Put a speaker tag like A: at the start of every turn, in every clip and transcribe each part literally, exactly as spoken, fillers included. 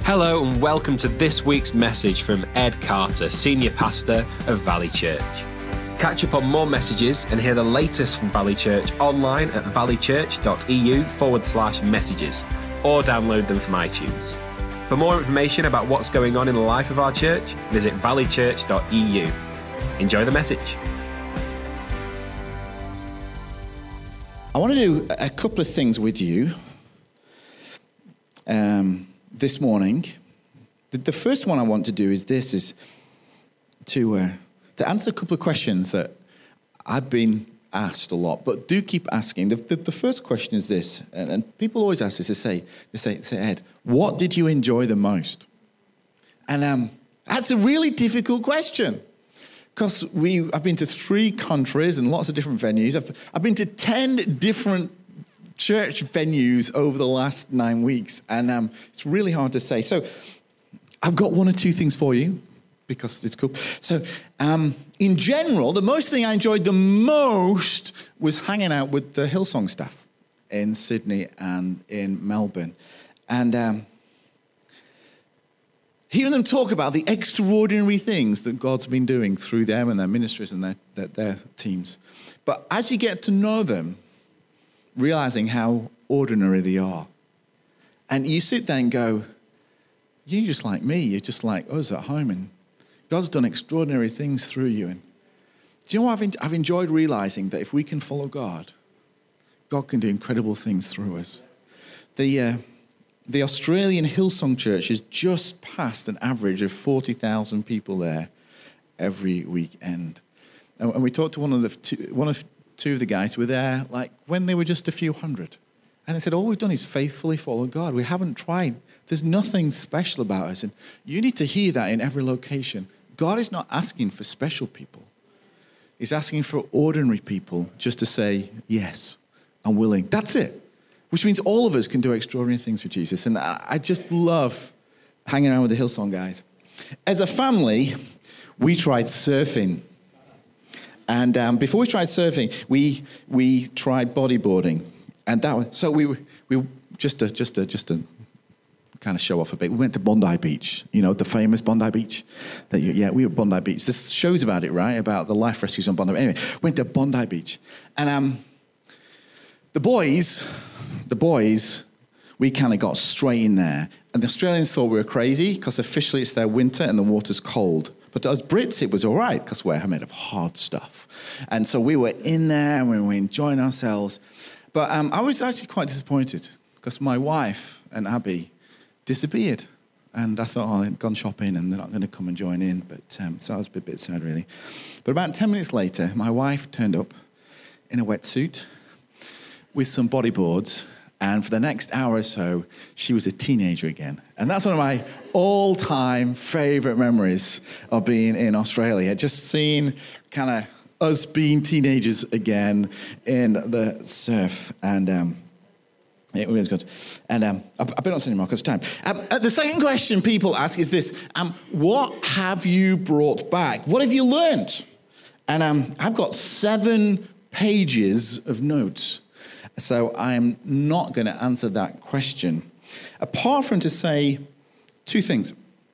A: Hello and welcome to this week's message from Ed Carter, Senior Pastor of Valley Church. Catch up on more messages and hear the latest from Valley Church online at valleychurch.eu forward slash messages or download them from iTunes. For more information about what's going on in the life of our church, visit valleychurch dot e u. Enjoy the message.
B: I want to do a couple of things with you um, this morning. The, the first one I want to do is this, is to uh, to answer a couple of questions that I've been asked a lot, but do keep asking. The, the, the first question is this, and, and people always ask this, they say, they say, say, Ed, what did you enjoy the most? And um, that's a really difficult question. Because we, I've been to three countries and lots of different venues. I've, I've been to ten different church venues over the last nine weeks. And um, it's really hard to say. So I've got one or two things for you because it's cool. So um, in general, the most thing I enjoyed the most was hanging out with the Hillsong staff in Sydney and in Melbourne. And um, hearing them talk about the extraordinary things that God's been doing through them and their ministries and their, their, their teams. But as you get to know them, realizing how ordinary they are, and you sit there and go, you're just like me, you're just like us at home, and God's done extraordinary things through you. And do you know what I've, en- I've enjoyed realizing that if we can follow God, God can do incredible things through us. The... Uh, The Australian Hillsong Church has just passed an average of forty thousand people there every weekend. And we talked to one of the two, one of two of the guys who were there like when they were just a few hundred. And they said, all we've done is faithfully follow God. We haven't tried. There's nothing special about us. And you need to hear that in every location. God is not asking for special people. He's asking for ordinary people just to say, yes, I'm willing. That's it. Which means all of us can do extraordinary things for Jesus. And I just love hanging around with the Hillsong guys. As a family, we tried surfing. And um, before we tried surfing, we we tried bodyboarding. And that was, so we we just to, just to, just to kind of show off a bit, we went to Bondi Beach, you know, the famous Bondi Beach. That you, yeah, we were at Bondi Beach. This shows about it, right? About the life rescues on Bondi Beach. Anyway, went to Bondi Beach. And um, the boys... The boys, we kind of got straight in there. And the Australians thought we were crazy because officially it's their winter and the water's cold. But to us Brits, it was all right because we're made of hard stuff. And so we were in there and we were enjoying ourselves. But um, I was actually quite disappointed because my wife and Abby disappeared. And I thought, oh, they'd gone shopping and they're not going to come and join in. But um, so I was a bit, bit sad, really. But about ten minutes later, my wife turned up in a wetsuit with some bodyboards. And for the next hour or so, she was a teenager again. And that's one of my all-time favourite memories of being in Australia. Just seeing kind of us being teenagers again in the surf. And um, it was good. And um, I better not say anymore because of time. Um, uh, the second question people ask is this. Um, what have you brought back? What have you learned? And um, I've got seven pages of notes. So I'm not going to answer that question, apart from to say two things.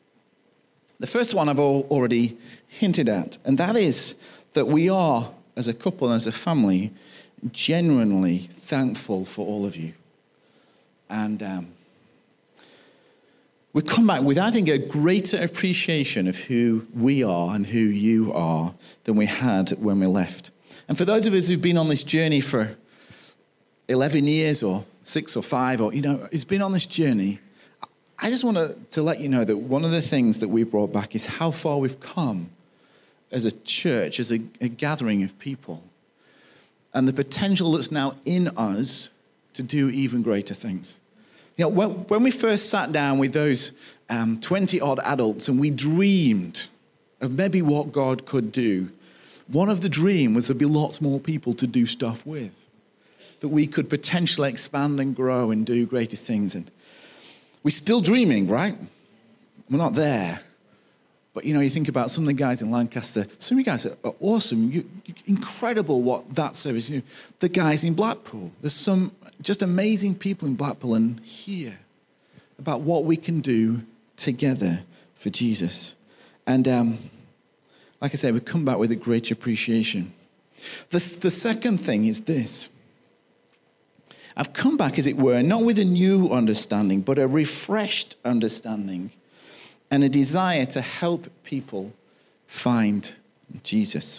B: The first one I've already hinted at, and that is that we are, as a couple, as a family, genuinely thankful for all of you. And um, we come back with, I think, a greater appreciation of who we are and who you are than we had when we left. And for those of us who've been on this journey for eleven years or six or five, or, you know, it's been on this journey, I just want to, to let you know that one of the things that we brought back is how far we've come as a church, as a, a gathering of people, and the potential that's now in us to do even greater things. You know, when, when we first sat down with those um, twenty-odd adults and we dreamed of maybe what God could do, one of the dreams was there'd be lots more people to do stuff with, that we could potentially expand and grow and do greater things. And we're still dreaming, right? We're not there. But, you know, you think about some of the guys in Lancaster. Some of you guys are, are awesome. You, you, incredible what that service, you know, the guys in Blackpool. There's some just amazing people in Blackpool and here about what we can do together for Jesus. And um, like I said, we come back with a great appreciation. The, the second thing is this. I've come back, as it were, not with a new understanding, but a refreshed understanding and a desire to help people find Jesus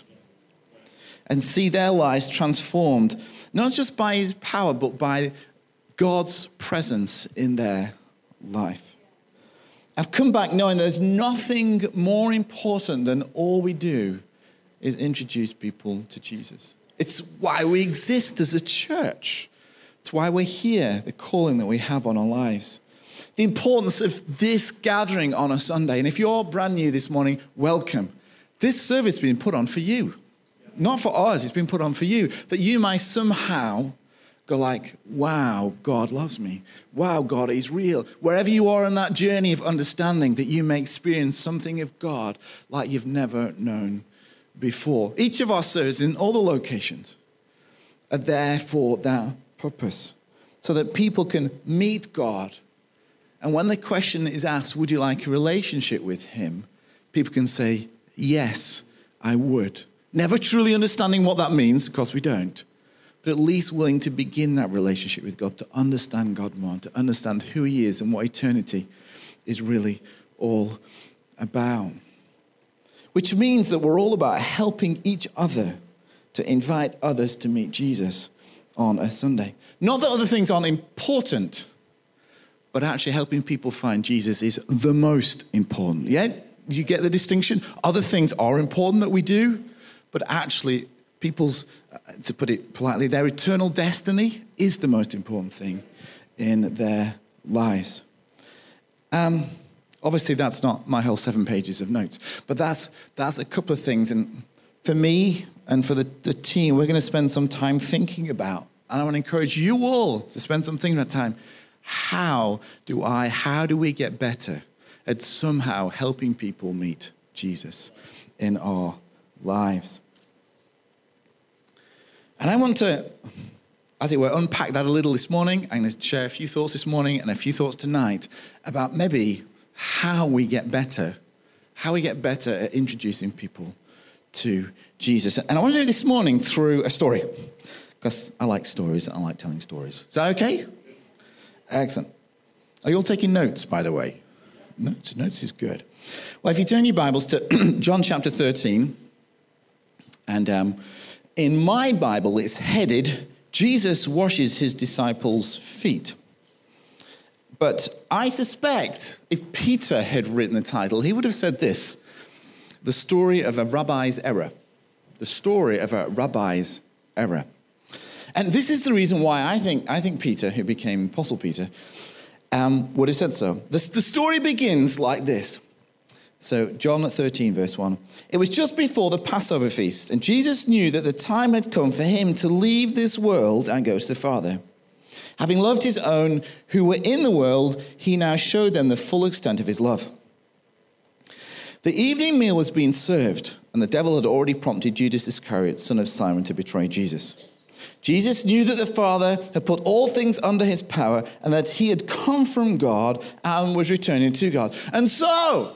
B: and see their lives transformed, not just by his power, but by God's presence in their life. I've come back knowing there's nothing more important than all we do is introduce people to Jesus. It's why we exist as a church. It's why we're here, the calling that we have on our lives. The importance of this gathering on a Sunday. And if you're brand new this morning, welcome. This service has been put on for you. Not for us, it's been put on for you. That you might somehow go like, wow, God loves me. Wow, God is real. Wherever you are on that journey of understanding, that you may experience something of God like you've never known before. Each of our services in all the locations are there for that purpose, so that people can meet God. And when the question is asked, would you like a relationship with him? People can say, yes, I would. Never truly understanding what that means, because we don't. But at least willing to begin that relationship with God, to understand God more, to understand who he is and what eternity is really all about. Which means that we're all about helping each other to invite others to meet Jesus on a Sunday. Not that other things aren't important, but actually helping people find Jesus is the most important. Yeah? You get the distinction? Other things are important that we do, but actually people's, to put it politely, their eternal destiny is the most important thing in their lives. Um, obviously, that's not my whole seven pages of notes, but that's that's a couple of things. And for me and for the, the team, we're going to spend some time thinking about, and I want to encourage you all to spend some thinking about time, how do I, how do we get better at somehow helping people meet Jesus in our lives? And I want to, as it were, unpack that a little this morning. I'm going to share a few thoughts this morning and a few thoughts tonight about maybe how we get better, how we get better at introducing people to Jesus. And I want to do this morning through a story, because I like stories and I like telling stories. Is that okay? Excellent. Are you all taking notes, by the way? Notes, notes is good. Well, if you turn your Bibles to John chapter thirteen, and um, in my Bible, it's headed, Jesus washes his disciples' feet. But I suspect if Peter had written the title, he would have said this: the story of a rabbi's error. The story of a rabbi's error. And this is the reason why I think I think Peter, who became Apostle Peter, um, would have said so. The, the story begins like this. So John thirteen, verse one. It was just before the Passover feast, and Jesus knew that the time had come for him to leave this world and go to the Father. Having loved his own who were in the world, he now showed them the full extent of his love. The evening meal was being served, and the devil had already prompted Judas Iscariot, son of Simon, to betray Jesus. Jesus knew that the Father had put all things under his power, and that he had come from God and was returning to God. And so,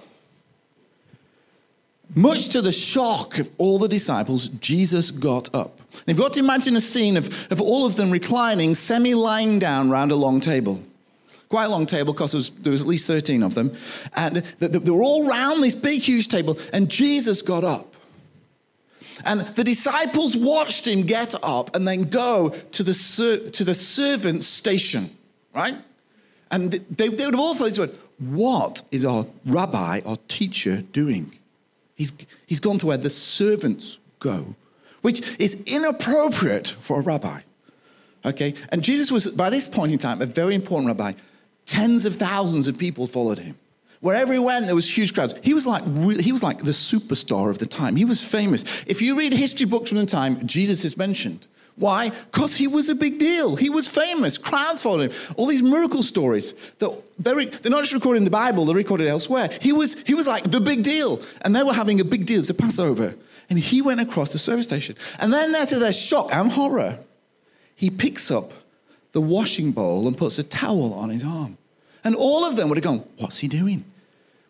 B: much to the shock of all the disciples, Jesus got up. And you've got to imagine a scene of, of all of them reclining, semi-lying down around a long table. Quite a long table, because there was, there was at least thirteen of them. And they were all round this big, huge table, and Jesus got up. And the disciples watched him get up and then go to the ser- to the servants' station, right? And they, they would have all thought, what is our rabbi, our teacher, doing? He's, he's gone to where the servants go, which is inappropriate for a rabbi, okay? And Jesus was, by this point in time, a very important rabbi. Tens of thousands of people followed him. Wherever he went, there was huge crowds. He was like he was like the superstar of the time. He was famous. If you read history books from the time, Jesus is mentioned. Why? Because he was a big deal. He was famous. Crowds followed him. All these miracle stories, that they're, they're not just recorded in the Bible, they're recorded elsewhere. He was, he was like the big deal. And they were having a big deal. It's a Passover. And he went across the service station. And then there, to their shock and horror, he picks up the washing bowl and puts a towel on his arm. And all of them would have gone, what's he doing?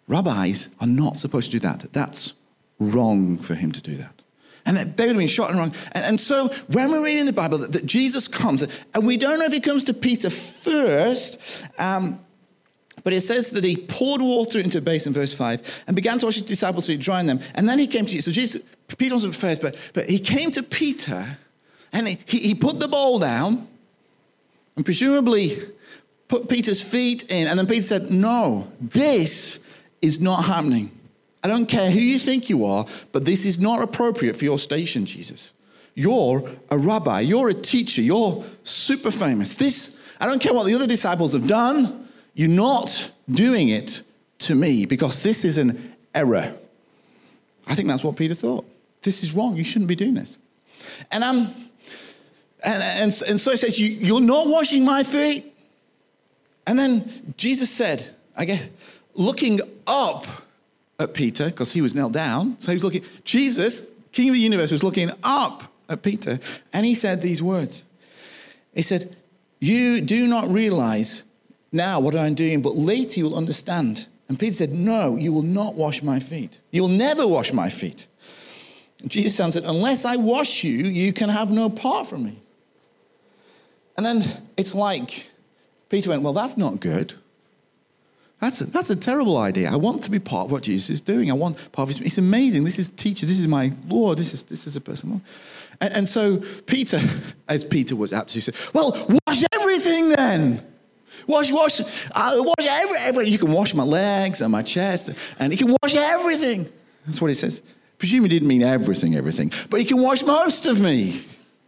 B: Rabbis are not supposed to do that. That's wrong for him to do that. And they would have been shot and wrong. And, and so when we're reading the Bible that, that Jesus comes, and we don't know if he comes to Peter first, um, but it says that he poured water into a basin, verse five, and began to wash his disciples' feet, drying them. And then he came to Jesus. So Jesus, Peter wasn't first, but, but he came to Peter, and he, he, he put the bowl down, and presumably put Peter's feet in. And then Peter said, no, this is not happening. I don't care who you think you are, but this is not appropriate for your station, Jesus. You're a rabbi. You're a teacher. You're super famous. This, I don't care what the other disciples have done. You're not doing it to me because this is an error. I think that's what Peter thought. This is wrong. You shouldn't be doing this. And um, and and, and so he says, you, you're not washing my feet. And then Jesus said, I guess, looking up at Peter, because he was knelt down. So he was looking, Jesus, King of the universe, was looking up at Peter. And he said these words. He said, you do not realize now what I'm doing, but later you will understand. And Peter said, no, you will not wash my feet. You'll never wash my feet. And Jesus answered, unless I wash you, you can have no part from me. And then it's like Peter went, well, that's not good. That's a, that's a terrible idea. I want to be part of what Jesus is doing. I want part of his, it's amazing. This is teacher. This is my Lord. This is this is a person. And, and so Peter, as Peter was apt to say, well, wash everything then. Wash, wash, uh, wash every, every, you can wash my legs and my chest, and you can wash everything. That's what he says. Presume he didn't mean everything, everything, but you can wash most of me.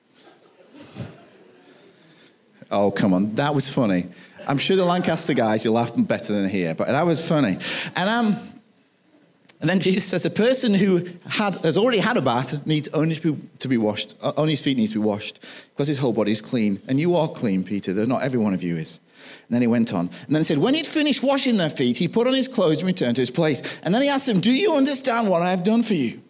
B: Oh, come on. That was funny. I'm sure the Lancaster guys, you'll laugh better than here, but that was funny. And um, and then Jesus says, a person who had has already had a bath needs only to be, to be washed, only his feet needs to be washed, because his whole body is clean. And you are clean, Peter, though not every one of you is. And then he went on. And then he said, when he'd finished washing their feet, he put on his clothes and returned to his place. And then he asked them, do you understand what I have done for you?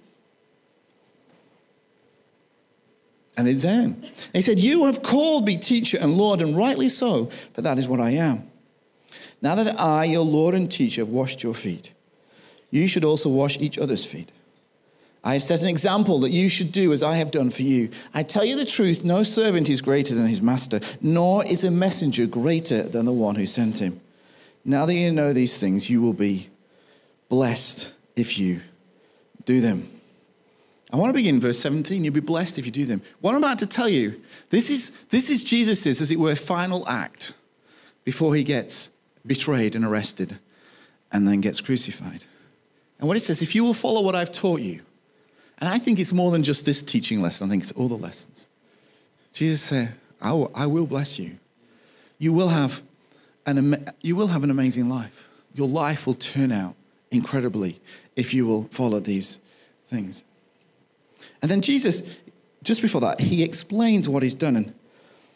B: And they did. He said, you have called me teacher and Lord, and rightly so, for that is what I am. Now that I, your Lord and teacher, have washed your feet, you should also wash each other's feet. I have set an example that you should do as I have done for you. I tell you the truth, no servant is greater than his master, nor is a messenger greater than the one who sent him. Now that you know these things, you will be blessed if you do them. I want to begin verse seventeen. You'll be blessed if you do them. What I'm about to tell you, this is, this is Jesus' as it were, final act before he gets betrayed and arrested and then gets crucified. And what it says, if you will follow what I've taught you, and I think it's more than just this teaching lesson. I think it's all the lessons. Jesus said, I will, I will bless you. You will have an, you will have an amazing life. Your life will turn out incredibly if you will follow these things. And then Jesus, just before that, he explains what he's done. And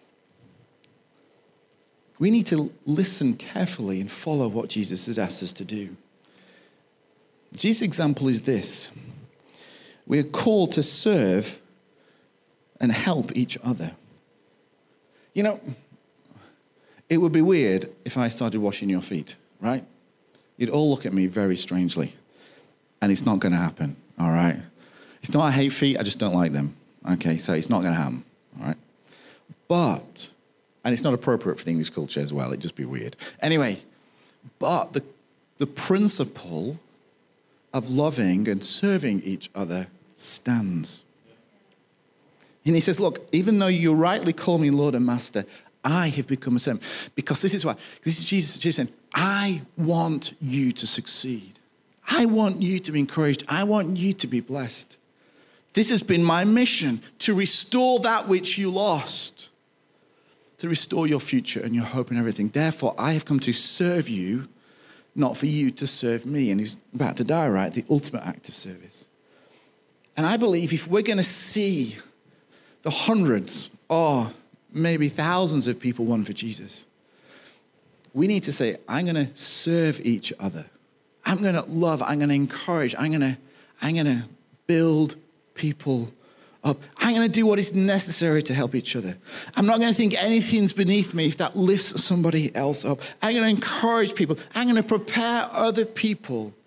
B: we need to listen carefully and follow what Jesus has asked us to do. Jesus' example is this. We are called to serve and help each other. You know, it would be weird if I started washing your feet, right? You'd all look at me very strangely. And it's not going to happen, all right? It's not I hate feet, I just don't like them. Okay, so it's not going to happen, all right? But, and it's not appropriate for the English culture as well, it'd just be weird. Anyway, but the, the principle of loving and serving each other stands. And he says, look, even though you rightly call me Lord and Master, I have become a servant. Because this is why, this is Jesus, Jesus saying, I want you to succeed. I want you to be encouraged. I want you to be blessed. This has been my mission, to restore that which you lost, to restore your future and your hope and everything. Therefore, I have come to serve you, not for you to serve me. And he's about to die, right? The ultimate act of service. And I believe if we're going to see the hundreds or maybe thousands of people won for Jesus, we need to say, I'm going to serve each other. I'm going to love, I'm going to encourage, I'm going to, I'm going to build people up. I'm going to do what is necessary to help each other. I'm not going to think anything's beneath me if that lifts somebody else up. I'm going to encourage people. I'm going to prepare other people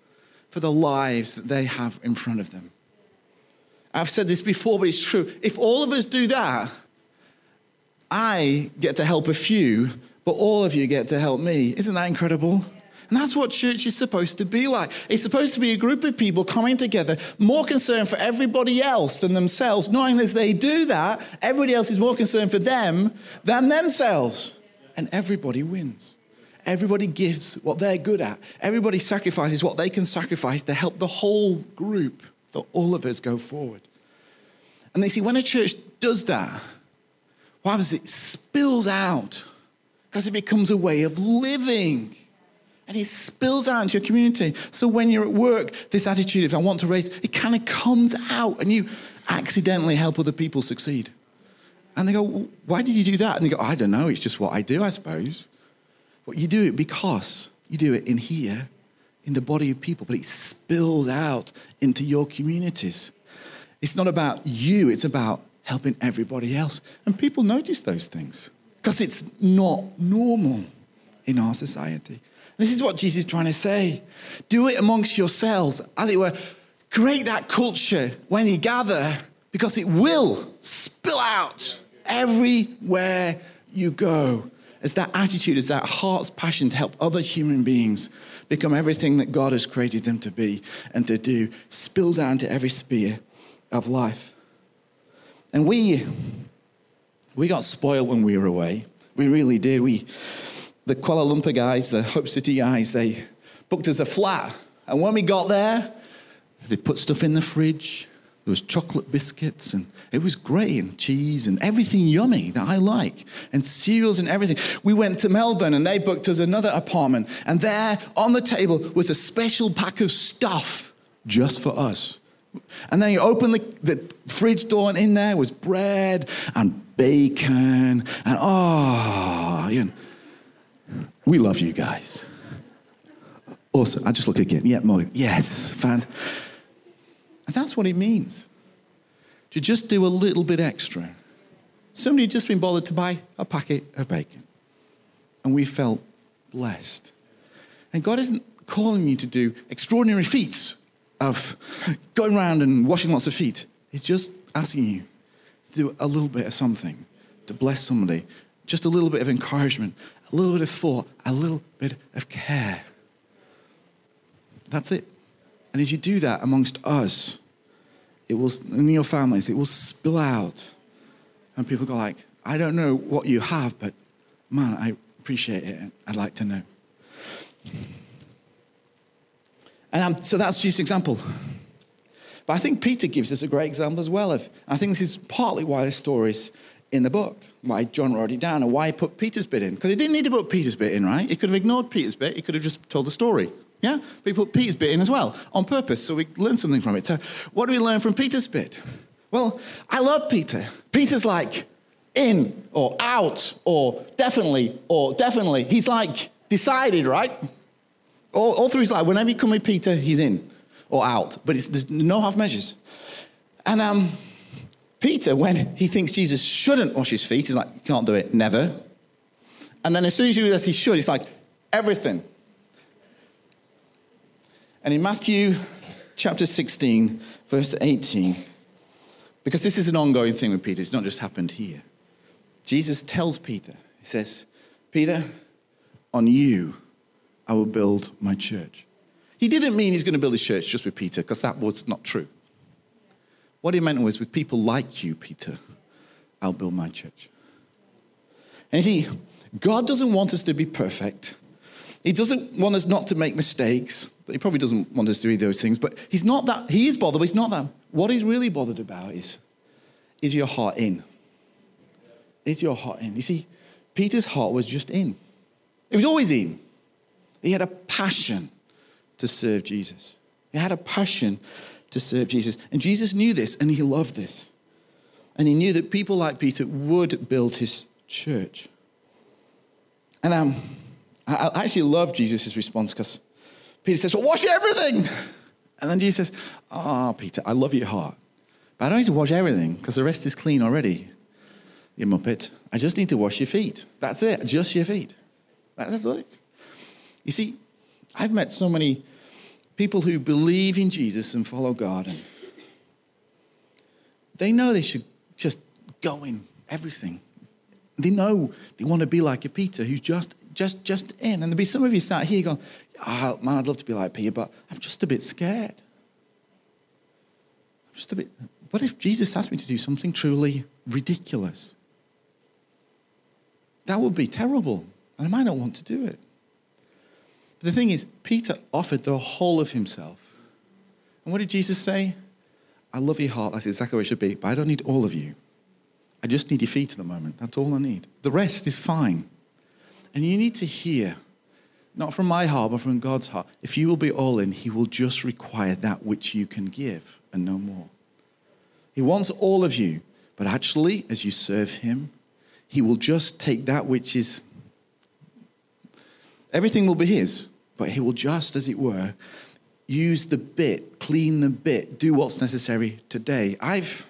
B: for the lives that they have in front of them. I've said this before, but it's true. If all of us do that, I get to help a few, but all of you get to help me. Isn't that incredible? And that's what church is supposed to be like. It's supposed to be a group of people coming together, more concerned for everybody else than themselves, knowing as they do that, everybody else is more concerned for them than themselves. And everybody wins. Everybody gives what they're good at. Everybody sacrifices what they can sacrifice to help the whole group, that all of us go forward. And they see, when a church does that, what happens? It spills out because it becomes a way of living. And it spills out into your community. So when you're at work, this attitude, if I want to raise, it kind of comes out and you accidentally help other people succeed. And they go, well, why did you do that? And they go, I don't know, it's just what I do, I suppose. But you do it because you do it in here, in the body of people, but it spills out into your communities. It's not about you, it's about helping everybody else. And people notice those things because it's not normal in our society. This is what Jesus is trying to say. Do it amongst yourselves, as it were. Create that culture when you gather, because it will spill out everywhere you go. As that attitude, as that heart's passion to help other human beings become everything that God has created them to be and to do, spills out into every sphere of life. And we, we got spoiled when we were away. We really did. We, the Kuala Lumpur guys, the Hope City guys, they booked us a flat. And when we got there, they put stuff in the fridge. There was chocolate biscuits, and it was great, and cheese, and everything yummy that I like, and cereals and everything. We went to Melbourne, and they booked us another apartment, and there on the table was a special pack of stuff just for us. And then you open the, the fridge door, and in there was bread and bacon, and oh, you know, we love you guys. Awesome. I just look again. Yeah, Morgan. Yes, fan. And that's what it means, to just do a little bit extra. Somebody had just been bothered to buy a packet of bacon, and we felt blessed. And God isn't calling you to do extraordinary feats of going around and washing lots of feet. He's just asking you to do a little bit of something, to bless somebody, just a little bit of encouragement, a little bit of thought, a little bit of care. That's it. And as you do that amongst us, it will, in your families, it will spill out. And people go like, I don't know what you have, but man, I appreciate it. I'd like to know. And um, so that's just an example. But I think Peter gives us a great example as well of, I think this is partly why the story's in the book, why John wrote it down, and why he put Peter's bit in. Because he didn't need to put Peter's bit in, right? He could have ignored Peter's bit. He could have just told the story. Yeah? But he put Peter's bit in as well, on purpose, so we learn something from it. So what do we learn from Peter's bit? Well, I love Peter. Peter's like in or out or definitely or definitely. He's like decided, right? All, all through his life, whenever you come with Peter, he's in or out. But it's, there's no half measures. And um, Peter, when he thinks Jesus shouldn't wash his feet, he's like, you can't do it, never. And then as soon as he realizes he should, it's like, everything. And in Matthew chapter sixteen, verse eighteen, because this is an ongoing thing with Peter, it's not just happened here. Jesus tells Peter, he says, Peter, on you I will build my church. He didn't mean he's going to build his church just with Peter, because that was not true. What he meant was, with people like you, Peter, I'll build my church. And you see, God doesn't want us to be perfect. He doesn't want us not to make mistakes. He probably doesn't want us to do those things, but he's not that, he is bothered, but he's not that. What he's really bothered about is, is your heart in? Is your heart in? You see, Peter's heart was just in. It was always in. He had a passion to serve Jesus. He had a passion to serve Jesus. And Jesus knew this, and he loved this. And he knew that people like Peter would build his church. And um, I actually love Jesus' response, because Peter says, well, wash everything. And then Jesus says, oh, Peter, I love your heart, but I don't need to wash everything because the rest is clean already, you muppet. I just need to wash your feet. That's it, just your feet. That's it. You see, I've met so many people who believe in Jesus and follow God, and they know they should just go in everything. They know they want to be like a Peter who's just, just, just in. And there'll be some of you sat here going, oh, man, I'd love to be like Peter, but I'm just a bit scared. I'm just a bit. What if Jesus asked me to do something truly ridiculous? That would be terrible, and I might not want to do it. But the thing is, Peter offered the whole of himself. And what did Jesus say? I love your heart, that's exactly what it should be, but I don't need all of you. I just need your feet at the moment. That's all I need. The rest is fine. And you need to hear, not from my heart, but from God's heart, if you will be all in, he will just require that which you can give and no more. He wants all of you, but actually, as you serve him, he will just take that which is, everything will be his, but he will just, as it were, use the bit, clean the bit, do what's necessary today. I've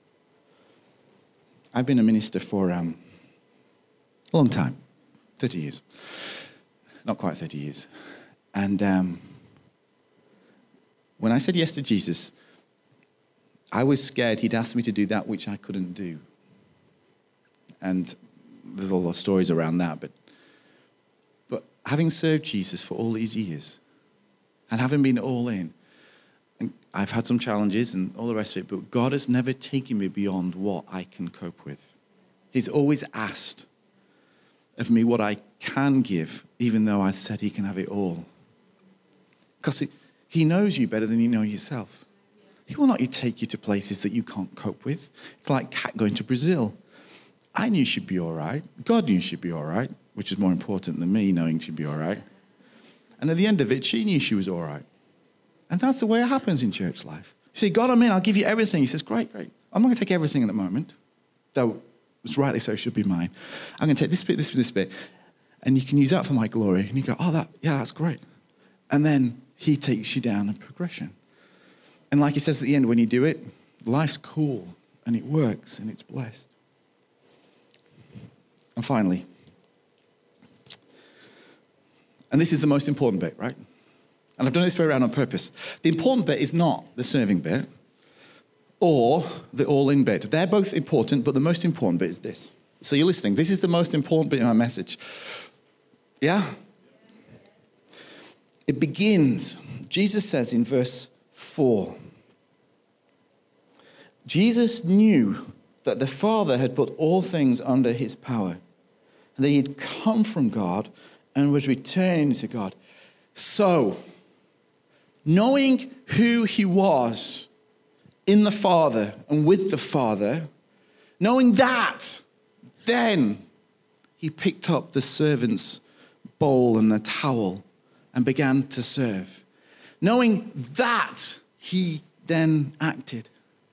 B: I've been a minister for um, a long time, thirty years. Not quite thirty years. And um, when I said yes to Jesus, I was scared he'd ask me to do that which I couldn't do. And there's all those stories around that. But, but having served Jesus for all these years, and having been all in, and I've had some challenges and all the rest of it, but God has never taken me beyond what I can cope with. He's always asked of me what I can give, even though I said he can have it all. Because he knows you better than you know yourself. He will not take you to places that you can't cope with. It's like Kat going to Brazil. I knew she'd be all right. God knew she'd be all right, which is more important than me knowing she'd be all right. And at the end of it, she knew she was all right. And that's the way it happens in church life. You say, God, I'm in, I'll give you everything. He says, great, great. I'm not going to take everything at the moment, though it's rightly so should be mine. I'm going to take this bit, this bit, this bit, and you can use that for my glory. And you go, oh, that, yeah, that's great. And then he takes you down in progression. And like he says at the end, when you do it, life's cool, and it works, and it's blessed. And finally, and this is the most important bit, right? And I've done this way around on purpose. The important bit is not the serving bit or the all-in bit. They're both important, but the most important bit is this. So you're listening. This is the most important bit of my message. Yeah? It begins, Jesus says in verse four, Jesus knew that the Father had put all things under his power, and that he had come from God and was returning to God. So, knowing who he was in the Father and with the Father, knowing that, then he picked up the servant's bowl and the towel and began to serve. Knowing that, he then acted.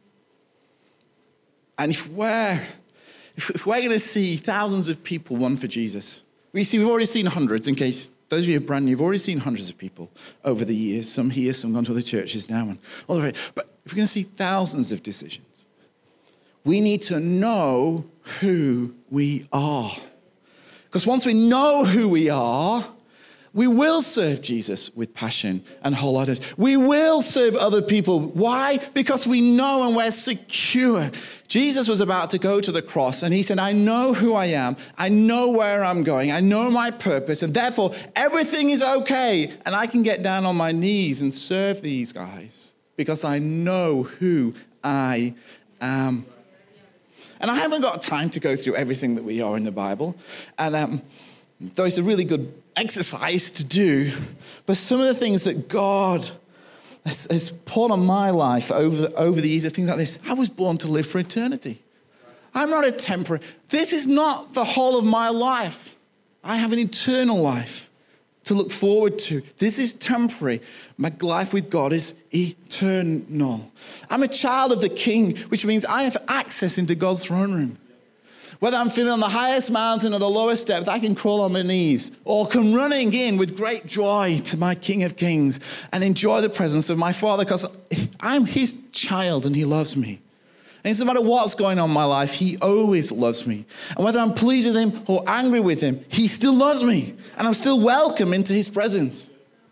B: And if we're, if we're going to see thousands of people run for Jesus, we see we've already seen hundreds, in case those of you who are brand new, you've already seen hundreds of people over the years, some here, some gone to other churches now. And all right. But if we're going to see thousands of decisions, we need to know who we are. Because once we know who we are, we will serve Jesus with passion and wholeheartedness. We will serve other people. Why? Because we know and we're secure. Jesus was about to go to the cross and he said, I know who I am. I know where I'm going. I know my purpose. And therefore, everything is okay. And I can get down on my knees and serve these guys because I know who I am. And I haven't got time to go through everything that we are in the Bible. And um, though it's a really good exercise to do, but some of the things that God has, has poured on my life over, over the years, of things like this. I was born to live for eternity. I'm not a temporary. This is not the whole of my life. I have an eternal life to look forward to. This is temporary. My life with God is eternal. I'm a child of the King, which means I have access into God's throne room. Whether I'm feeling on the highest mountain or the lowest depth, I can crawl on my knees or come running in with great joy to my King of Kings and enjoy the presence of my Father because I'm his child and he loves me. And it doesn't matter what's going on in my life, he always loves me. And whether I'm pleased with him or angry with him, he still loves me. And I'm still welcome into his presence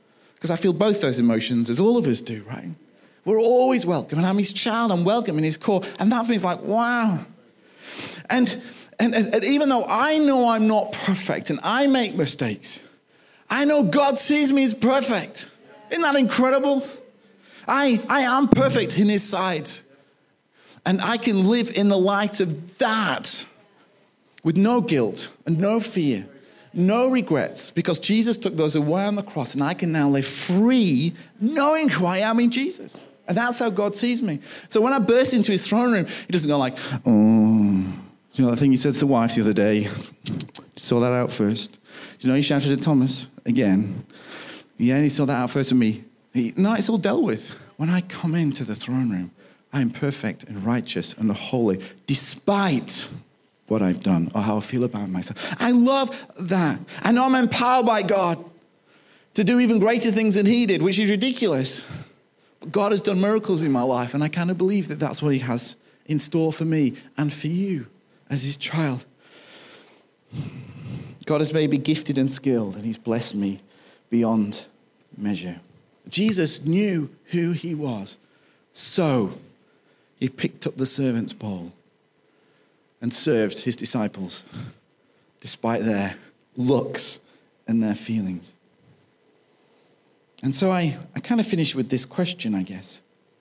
B: Because I feel both those emotions, as all of us do, right? We're always welcome, and I'm his child, I'm welcome in his core. And that feels like, wow. And, and, and, and even though I know I'm not perfect and I make mistakes, I know God sees me as perfect. Isn't that incredible? I, I am perfect in his sight. And I can live in the light of that with no guilt and no fear, no regrets, because Jesus took those away on the cross, and I can now live free knowing who I am in Jesus. And that's how God sees me. So when I burst into his throne room, he doesn't go like, oh, you know that thing you said to the wife the other day? Sort that out first. You know, you shouted at Thomas again. Yeah, and he saw that out first with me. He, no, it's all dealt with. When I come into the throne room, I am perfect and righteous and holy, despite what I've done or how I feel about myself. I love that. I know I'm empowered by God to do even greater things than he did, which is ridiculous. But God has done miracles in my life, and I kind of believe that that's what he has in store for me and for you as his child. God has made me gifted and skilled, and he's blessed me beyond measure. Jesus knew who he was, so he picked up the servant's bowl and served his disciples despite their looks and their feelings. And so I, I kind of finish with this question, I guess.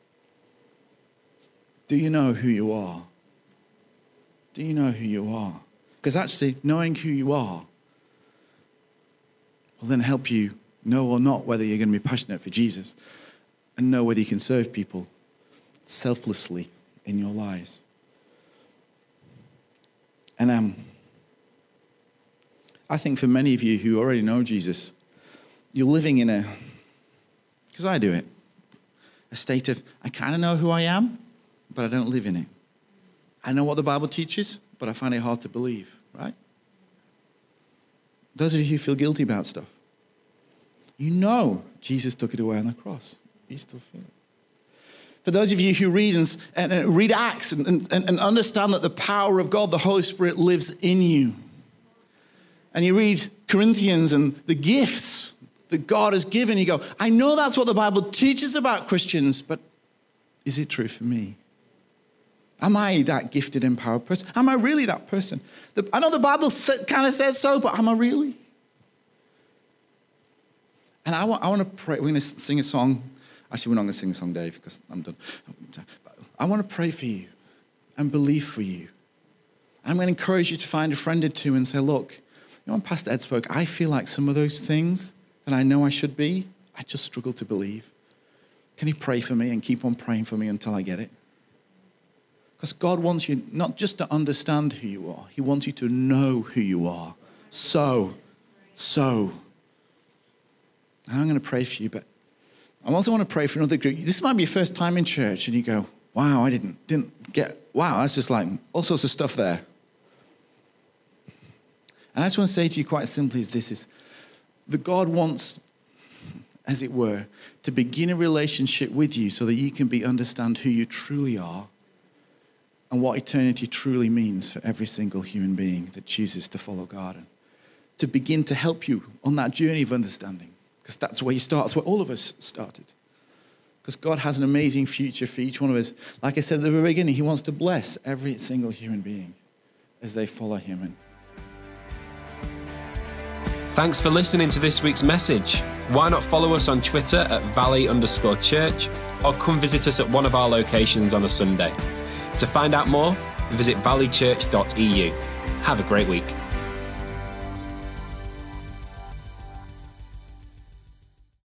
B: Do you know who you are? Do you know who you are? Because actually, knowing who you are will then help you know or not whether you're going to be passionate for Jesus, and know whether you can serve people selflessly in your lives. And um, I think for many of you who already know Jesus, you're living in a, because I do it, a state of, I kind of know who I am, but I don't live in it. I know what the Bible teaches, but I find it hard to believe, right? Those of you who feel guilty about stuff, you know Jesus took it away on the cross. You still feel it. For those of you who read and, and, and read Acts and, and, and understand that the power of God, the Holy Spirit, lives in you. And you read Corinthians and the gifts that God has given, you go, I know that's what the Bible teaches about Christians, but is it true for me? Am I that gifted, empowered person? Am I really that person? The, I know the Bible kind of says so, but am I really? And I want, I want to pray. We're going to sing a song. Actually, we're not going to sing a song, Dave, because I'm done. I want to pray for you and believe for you. I'm going to encourage you to find a friend or two and say, look, you know, when Pastor Ed spoke, I feel like some of those things that I know I should be, I just struggle to believe. Can you pray for me and keep on praying for me until I get it? Because God wants you not just to understand who you are. He wants you to know who you are. So, so. And I'm going to pray for you, but I also want to pray for another group. This might be your first time in church, and you go, wow, I didn't, didn't get, wow, that's just like all sorts of stuff there. And I just want to say to you quite simply is this, is that God wants, as it were, to begin a relationship with you so that you can be understand who you truly are and what eternity truly means for every single human being that chooses to follow God, and to begin to help you on that journey of understanding. Because that's where you start. That's where all of us started. Because God has an amazing future for each one of us. Like I said at the very beginning, he wants to bless every single human being as they follow him. And
A: thanks for listening to this week's message. Why not follow us on Twitter at valley underscore church, or come visit us at one of our locations on a Sunday. To find out more, visit valley church dot e u. Have a great week.